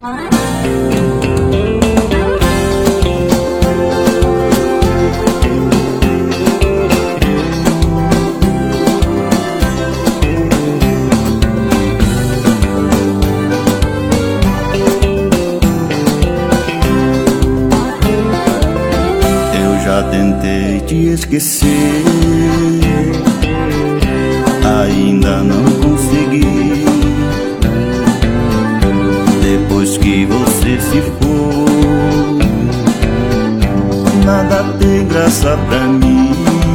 Já tentei te esquecer, ainda não consegui. Depois que você se foi, nada tem graça pra mim.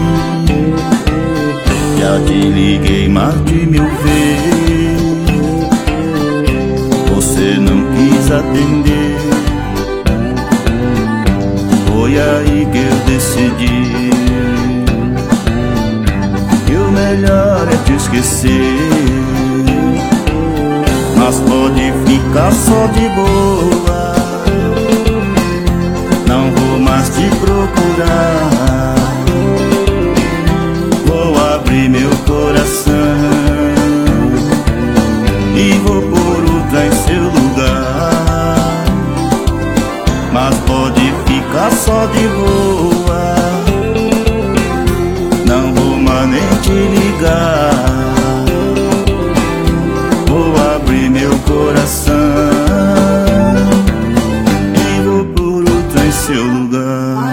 Já te liguei mais de 1000 vezes, você não quis atender. Foi aí que eu decidi que o melhor é te esquecer. Mas pode ficar só de boa, não vou mais te procurar. Vou abrir meu coração e vou pôr outra em seu lugar. Mas pode ficar só de boa, não vou mais nem te ligar. Vou abrir meu coração e vou por outro em seu lugar.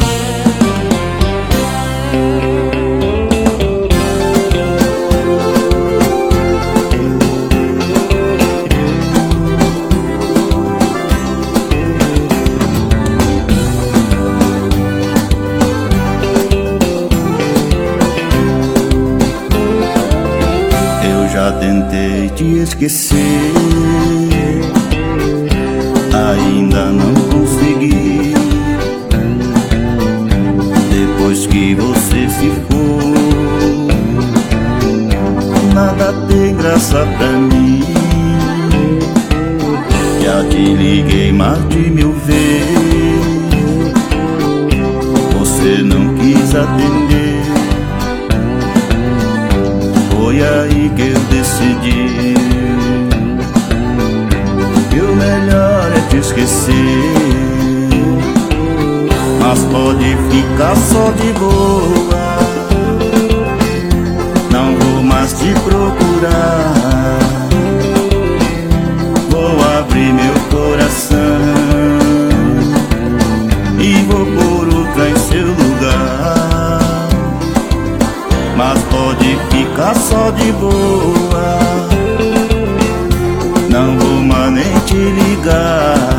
Já tentei te esquecer, ainda não consegui. Depois que você se foi, nada tem graça pra mim. Já te liguei mais de 1000 vezes, você não quis atender. Foi aí que eu decidi que o melhor é te esquecer. Mas pode ficar só de boa, não vou mais te procurar. Vou abrir meu coração e vou pôr outra em seu lugar. Mas pode ficar só de boa, não vou mais nem te ligar.